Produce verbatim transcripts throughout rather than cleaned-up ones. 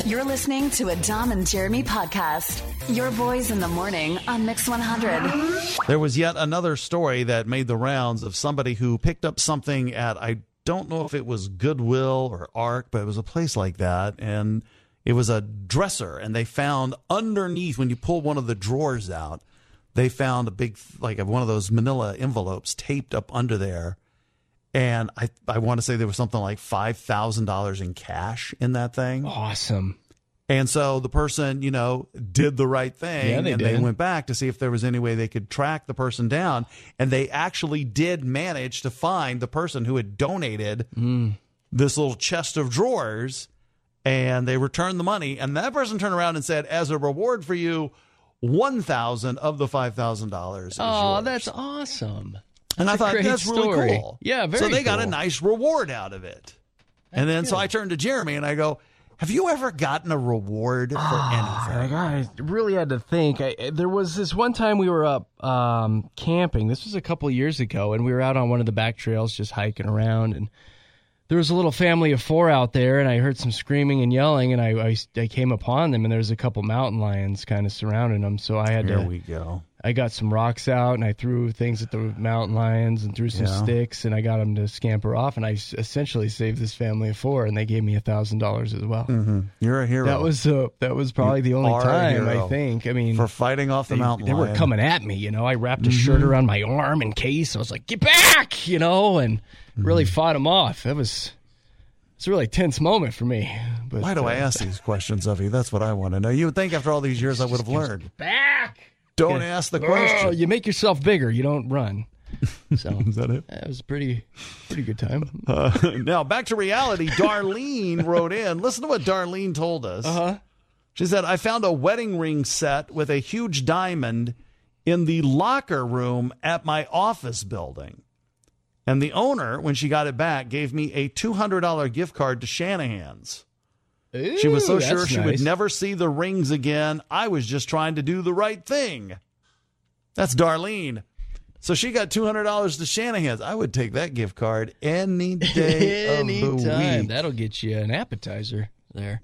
You're listening to a Dom and Jeremy podcast. Your boys in the morning on Mix one hundred. There was yet another story that made the rounds of somebody who picked up something at, I don't know if it was Goodwill or Ark, but it was a place like that. And it was a dresser. And they found underneath, when you pull one of the drawers out, they found a big, like one of those manila envelopes taped up under there. And I, I want to say there was something like five thousand dollars in cash in that thing. Awesome. And so the person, you know, did the right thing. Yeah, they and did. they went back to see if there was any way they could track the person down. And they actually did manage to find the person who had donated mm. this little chest of drawers. And they returned the money. And that person turned around and said, as a reward for you, one thousand dollars of the five thousand dollars is Oh, yours. that's awesome. And I thought, Great that's really story. cool. Yeah, very So they got a cool. nice reward out of it. And then so I turned to Jeremy and I go, have you ever gotten a reward for anything? I really had to think. I, there was this one time we were up um, camping. This was a couple of years ago, and we were out on one of the back trails just hiking around, and there was a little family of four out there, and I heard some screaming and yelling, and I, I, I came upon them, and there was a couple mountain lions kind of surrounding them, so I had There to... we go. I got some rocks out, and I threw things at the mountain lions and threw some Yeah. sticks, and I got them to scamper off, and I s- essentially saved this family of four, and they gave me a thousand dollars as well. Mm-hmm. You're a hero. That was uh, that was probably You the only are a time, hero I think. I mean, for fighting off the they, mountain they were lion. coming at me, you know. I wrapped a shirt around my arm in case. I was like, get back, you know, and really fought them off. That was it's a really tense moment for me. But, Why do I uh, ask these questions of you? That's what I want to know. You would think after all these years I would have learned. Back! Don't Okay. ask the Oh, question. you make yourself bigger. You don't run. So Is that it? that was a pretty, pretty good time. Uh, now, back to reality. Darlene wrote in. Listen to what Darlene told us. Uh-huh. She said, I found a wedding ring set with a huge diamond in the locker room at my office building. And the owner, when she got it back, gave me a two hundred dollars gift card to Shanahan's. She was so Ooh, sure that's she nice. would never see the rings again. I was just trying to do the right thing. That's Darlene. So she got two hundred dollars to Shanahan's. I would take that gift card any day of the Anytime. week. That'll get you an appetizer there.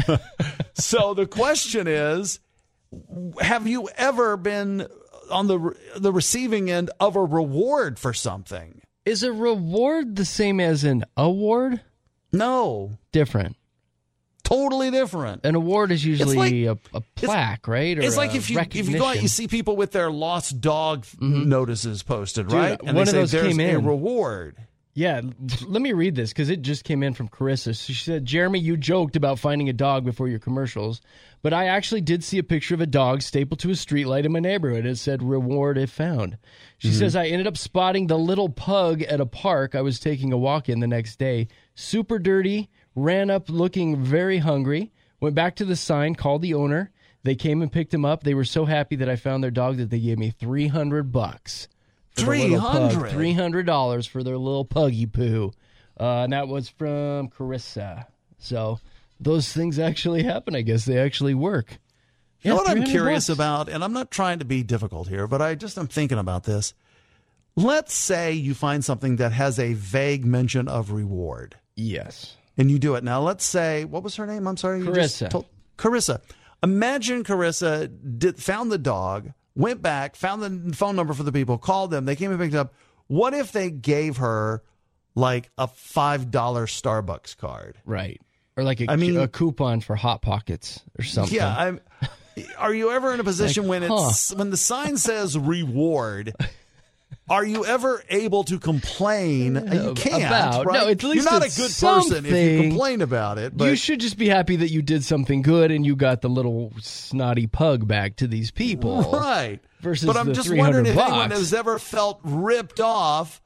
So the question is, have you ever been on the the receiving end of a reward for something? Is a reward the same as an award? No. Different. Totally different. An award is usually like- a, a plaque, right? Or It's like a if you if you go out, you recognition. see people with their lost dog notices posted, Dude, right? And one they of say those there's came a in. reward. Yeah, let me read this because it just came in from Carissa. She said, Jeremy, you joked about finding a dog before your commercials, but I actually did see a picture of a dog stapled to a streetlight in my neighborhood. It said, reward if found. She Mm-hmm. says, I ended up spotting the little pug at a park I was taking a walk in the next day. Super dirty, ran up looking very hungry, went back to the sign, called the owner. They came and picked him up. They were so happy that I found their dog that they gave me three hundred bucks. Three hundred. Three hundred dollars for their little puggy poo, uh, and that was from Carissa. So those things actually happen. I guess they actually work. You know Yeah, what I'm three hundred curious bucks. about, and I'm not trying to be difficult here, but I just am thinking about this. Let's say you find something that has a vague mention of reward, Yes. and you do it. Now, let's say, what was her name? I'm sorry. you just Carissa. told- Carissa. Imagine Carissa did, found the dog, went back, found the phone number for the people, called them, they came and picked it up. What if they gave her like a five dollars Starbucks card? Right. Or like a, I mean- a coupon for Hot Pockets or something. Yeah, I'm. Are you ever in a position Like, when it's when the sign says reward? Are you ever able to complain? You can't. About- right? no, at least you're not a it's good person if you something. complain about it. But You should just be happy that you did something good and you got the little snotty pug back to these people. right. Versus but I'm the just three hundred wondering if anyone bucks. has ever felt ripped off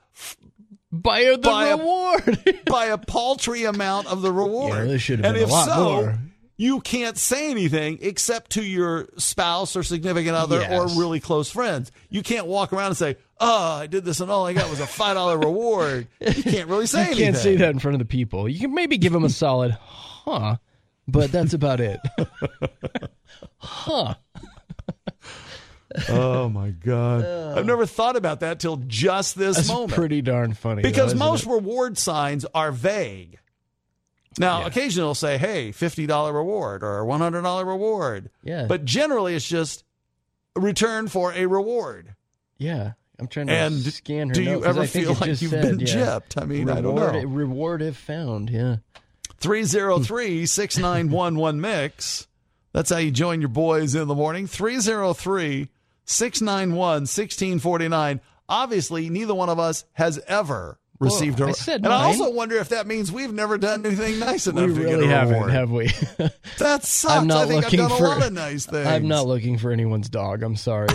By the By a- reward. by a paltry amount of the reward. Yeah, there should have and been a if lot so, more. you can't say anything except to your spouse or significant other Yes. or really close friends. You can't walk around and say, "Oh, I did this, and all I got was a five dollar reward." You can't really say You anything. can't say that in front of the people. You can maybe give them a solid, huh, but that's about it. Huh. Oh my God! I've never thought about that till just this That's moment. pretty darn funny. because though, isn't most it? reward signs are vague. Now, Yeah. occasionally they'll say, hey, fifty dollars reward or one hundred dollars reward. Yeah. But generally it's just a return for a reward. Yeah. I'm trying to And scan her do you note, 'cause ever I think feel it like just you've said, been yeah, gypped? I mean, I don't reward, know. Reward if found, yeah. three oh three, six nine one one, mix. That's how you join your boys in the morning. three oh three, six nine one, one six four nine. Obviously, neither one of us has ever received Well, a I said And I mine. also wonder if that means we've never done anything nice enough We to really get a haven't, reward. have we? That sucks. I'm not I think I've looking done for, a lot of nice things. I'm not looking for anyone's dog. I'm sorry.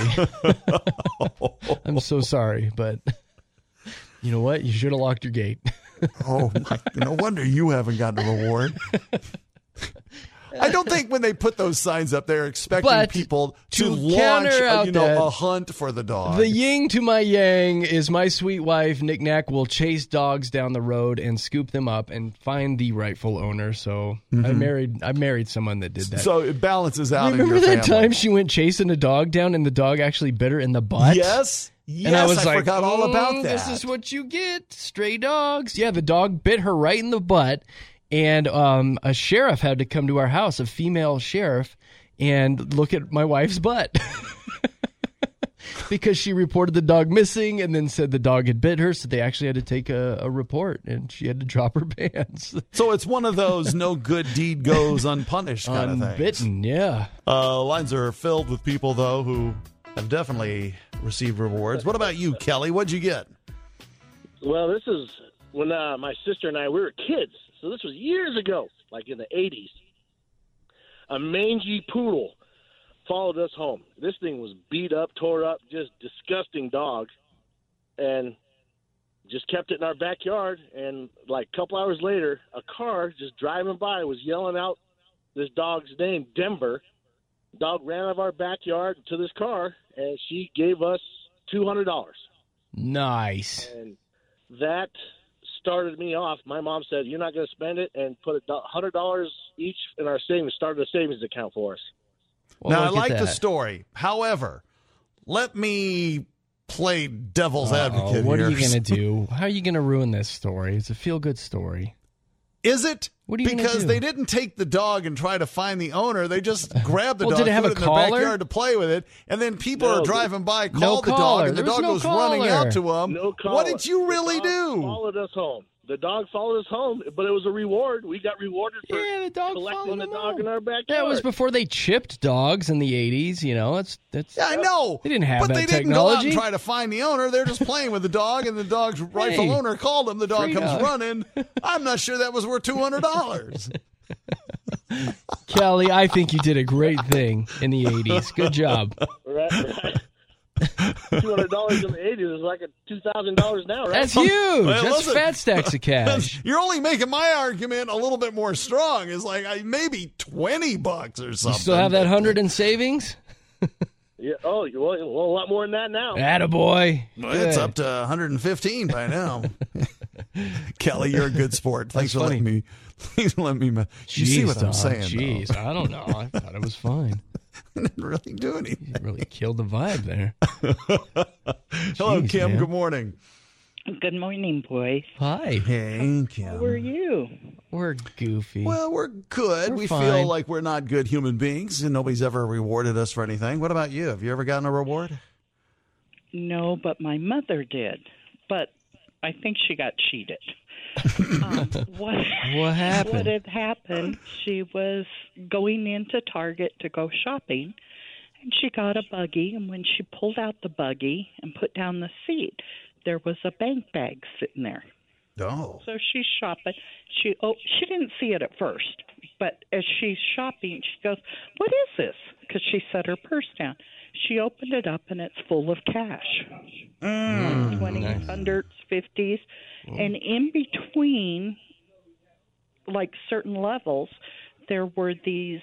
I'm so sorry, but you know what? You should have locked your gate. Oh, my. No wonder you haven't gotten a reward. I don't think when they put those signs up, they're expecting But people to, to launch counter a, out you know, that, a hunt for the dog. The yin to my yang is my sweet wife, Knick Knack, will chase dogs down the road and scoop them up and find the rightful owner. So Mm-hmm. I married I married someone that did that. So it balances out Remember in your that family. time she went chasing a dog down and the dog actually bit her in the butt? Yes. Yes, And I was like, forgot all about "Mm, that. This is what you get, stray dogs. Yeah, the dog bit her right in the butt, and um, a sheriff had to come to our house, a female sheriff, and look at my wife's butt. Because she reported the dog missing and then said the dog had bit her, so they actually had to take a, a report, and she had to drop her pants. So it's one of those no good deed goes unpunished kind of things. Unbitten, yeah. Uh, lines are filled with people, though, who have definitely received rewards. What about you, Kelly? What'd you get? Well, this is when uh, my sister and I, we were kids. So this was years ago, like in the eighties. A mangy poodle followed us home. This thing was beat up, tore up, just disgusting dog. And just kept it in our backyard. And like a couple hours later, a car just driving by was yelling out this dog's name, Denver. Dog ran out of our backyard to this car, and she gave us two hundred dollars. Nice. And that started me off. My mom said, you're not going to spend it, and put one hundred dollars each in our savings, started a savings account for us. Well, now, I look at like the that. story. However, let me play devil's Uh-oh, advocate what here. are you going to do? How are you going to ruin this story? It's a feel-good story. Is it? What are you gonna because do? they didn't take the dog and try to find the owner. They just grabbed the Well, dog, did it have put a it in collar? their backyard to play with it, and then people No, are driving by, no call the collar. dog, and the There was dog no goes running collar. out to them. No collar. What did you The really dog do? Followed us home. The dog followed us home, but it was a reward. We got rewarded for Yeah, the dog collecting followed the them dog home. in our backyard. That was before they chipped dogs in the eighties. You know, it's that's. Yeah, I know. They didn't have but that they didn't go out technology. and try to find the owner. They're just playing with the dog, and the dog's rightful Hey, owner called him. The dog free comes dog. running. I'm not sure that was worth two hundred dollars. Kelly, I think you did a great thing in the eighties. Good job. Right, right. two hundred dollars in the eighties is like a two thousand dollars now, right? That's huge. Well, That's listen. fat stacks of cash. You're only making my argument a little bit more strong. It's like I, maybe twenty bucks or You something. still have that hundred in savings? Yeah. Oh, well, well, a lot more than that now. Attaboy. Well, it's Good. up to one hundred fifteen by now. Kelly, you're a good sport. Thanks for funny. letting me. Thanks for letting me. ma- You see Jeez, what I'm dog. saying? Jeez, I don't know. I thought it was fine. Though. I didn't really do anything. You really killed the vibe there. Hello, Jeez, Kim. man. Good morning. Good morning, boys. Hi. Hey, Kim. How are you? We're goofy. Well, we're good. We're we fine. feel like we're not good human beings, and nobody's ever rewarded us for anything. What about you? Have you ever gotten a reward? No, but my mother did. But I think she got cheated. um, what, What happened? What had happened, she was going into Target to go shopping, and she got a buggy, and when she pulled out the buggy and put down the seat, there was a bank bag sitting there. No. So she's shopping. She oh, she didn't see it at first, but as she's shopping, she goes, "What is this?" Because she set her purse down. She opened it up, and it's full of cash, Mm. twenties, hundreds, fifties, and in between, like certain levels, there were these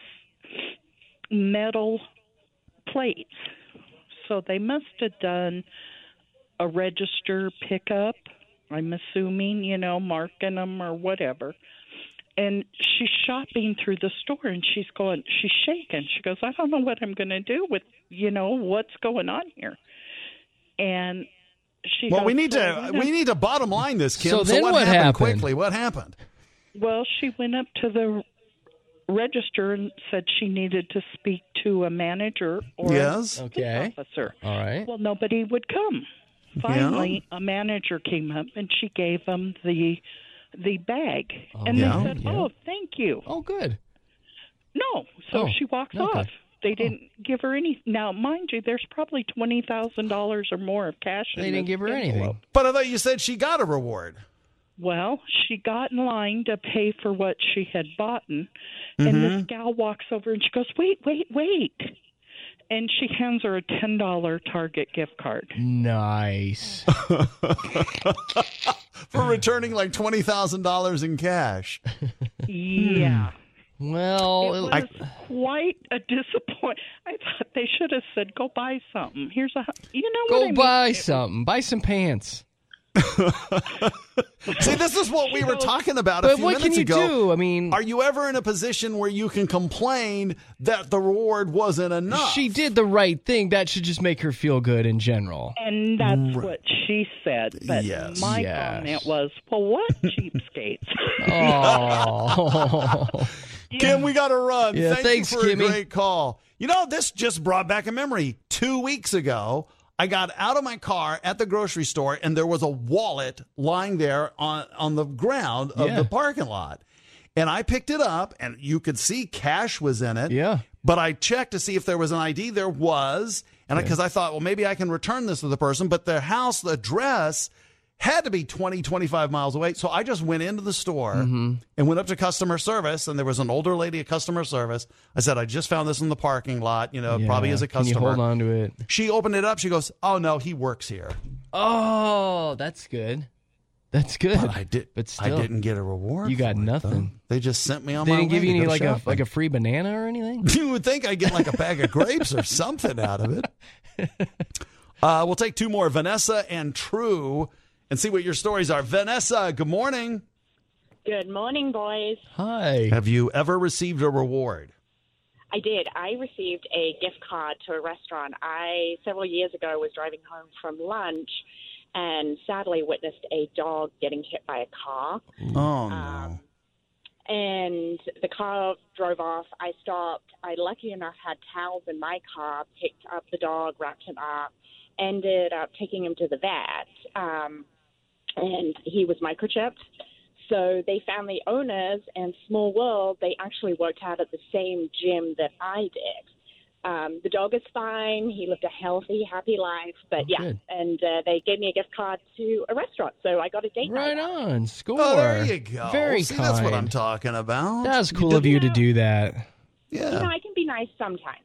metal plates. So they must have done a register pickup. I'm assuming, you know, marking them or whatever. And she's shopping through the store, and she's going, she's shaking. She goes, I don't know what I'm going to do with, you know, what's going on here. And she Well, goes, we need "So to I'm gonna-" we need to bottom line this, Kim. So then what, what happened happened? quickly? What happened? Well, she went up to the register and said she needed to speak to a manager or Yes. a Okay. officer. All right. Well, nobody would come. Finally, a manager came up and she gave them the the bag, and yeah, they said, yeah. "Oh, thank you." Oh, good. No, so Oh, she walked okay. off. They didn't give her any. Now, mind you, there's probably twenty thousand dollars or more of cash. They in didn't this give her envelope. anything. But I thought you said she got a reward. Well, she got in line to pay for what she had bought, and this gal walks over and she goes, "Wait, wait, wait!" And she hands her a ten dollar Target gift card. Nice. For returning like twenty thousand dollars in cash. Yeah. Well, It was quite a disappointment. I thought they should have said, "Go buy something. Here's a, you know go what I buy mean? something. Buy some pants. See, this is what we were talking about a But few what minutes can you ago. do? I mean, Are you ever in a position where you can complain that the reward wasn't enough? she did the right thing. That should just make her feel good in general. And that's what she said. But Yes. my Yes. comment was, "Well, what cheapskates?" Oh. Kim, we got to run. Yeah, Thank thanks, you for Kimmy. a great call. You know, this just brought back a memory. Two weeks ago, I got out of my car at the grocery store, and there was a wallet lying there on, on the ground of Yeah. the parking lot. And I picked it up, and you could see cash was in it. Yeah. But I checked to see if there was an I D. There was. And because I, I thought, well, maybe I can return this to the person. But the house, the address had to be twenty, twenty-five miles away. So I just went into the store Mm-hmm. and went up to customer service. And there was an older lady at customer service. I said, I just found this in the parking lot. You know, Yeah. probably as a Can you customer. hold on to it? She opened it up. She goes, oh, no, he works here. Oh, that's good. That's good. But I, did, But still, I didn't get a reward. you got for it, nothing. though. They just sent me on They my didn't way give you to any go like a shopping. like a free banana or anything. You would think I'd get like a bag of grapes or something out of it. Uh, we'll take two more, Vanessa and True, and see what your stories are. Vanessa, good morning. Good morning, boys. Hi. Have you ever received a reward? I did. I received a gift card to a restaurant. I, several years ago, was driving home from lunch and sadly witnessed a dog getting hit by a car. Oh, no. Um, and the car drove off. I stopped. I, lucky enough, had towels in my car, picked up the dog, wrapped him up, ended up taking him to the vet. Um, and he was microchipped. So they found the owners, and small world, they actually worked out at the same gym that I did. Um, the dog is fine. He lived a healthy, happy life. But, Oh, yeah, good. and uh, they gave me a gift card to a restaurant. So I got a date Right night out. on. Score. Oh, there you go. Very See, kind. that's what I'm talking about. That was cool of you to do that. Yeah. You know, I can be nice sometimes.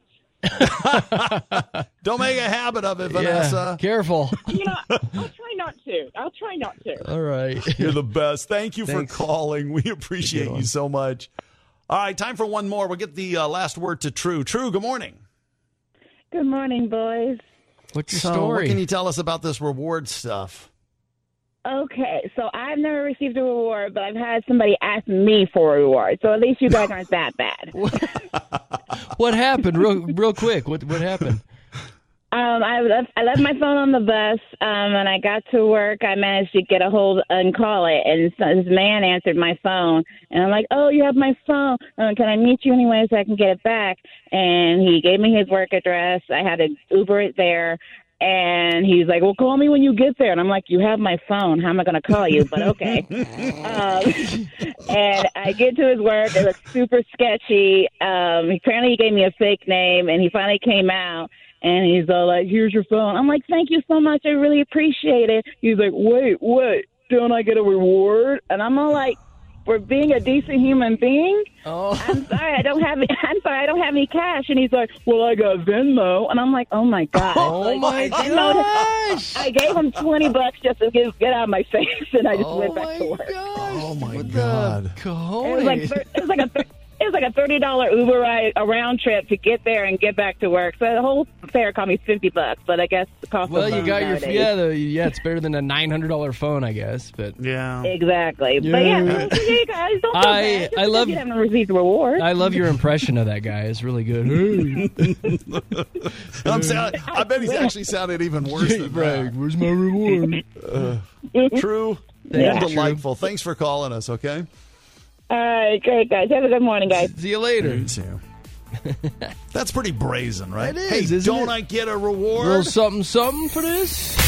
Don't make a habit of it, Yeah. Vanessa. Careful. You know, I'll try not to. I'll try not to. All right. You're the best. Thank you Thanks. for calling. We appreciate Good you one. so much. All right, time for one more. We'll get the uh, last word to True. True, good morning. Good morning, boys. What's your So, story? what can you tell us about this reward stuff? Okay, so I've never received a reward, but I've had somebody ask me for a reward. So at least you guys aren't that bad. What happened? Real, real quick. What what happened? Um, I left I left my phone on the bus, um, and I got to work. I managed to get a hold and call it, and so this man answered my phone, and I'm like, "Oh, you have my phone? Uh, can I meet you anyway so I can get it back?" And he gave me his work address. I had to Uber it there. And he's like, well, call me when you get there. And I'm like, you have my phone. How am I going to call you? But okay. um, and I get to his work. It looks super sketchy. Um, apparently he gave me a fake name, and he finally came out. And he's all like, here's your phone. I'm like, thank you so much. I really appreciate it. He's like, wait, what? Don't I get a reward? And I'm all like, for being a decent human being? Oh. I'm sorry, I don't have. I'm sorry, I don't have any cash. And he's like, "Well, I got Venmo," and I'm like, "Oh my god!" Oh Like, my I Venmo'd- gosh. I gave him twenty bucks just to get, get out of my face, and I just Oh went my back to work. gosh. Oh, my What God. The It cojones? was like thir- it was like a thir- it was like a thirty dollar Uber ride, a round trip to get there and get back to work. So the whole fare cost me fifty bucks. But I guess the cost. well, of you phones got your nowadays. yeah, the, yeah. It's better than a nine hundred dollar phone, I guess. But Yeah. Exactly. But yeah, Yeah. so you guys don't feel I- bad just I because love- you haven't received a reward. I love your impression of that guy. It's really good. I'm sound, I bet he's actually sounded even worse than that. Where's my reward? True Yeah. and delightful. Thanks for calling us, okay? All right, great, guys. Have a good morning, guys. See you later. You too. That's pretty brazen, right? It is, hey, isn't don't it? I get a reward? A little something, something for this?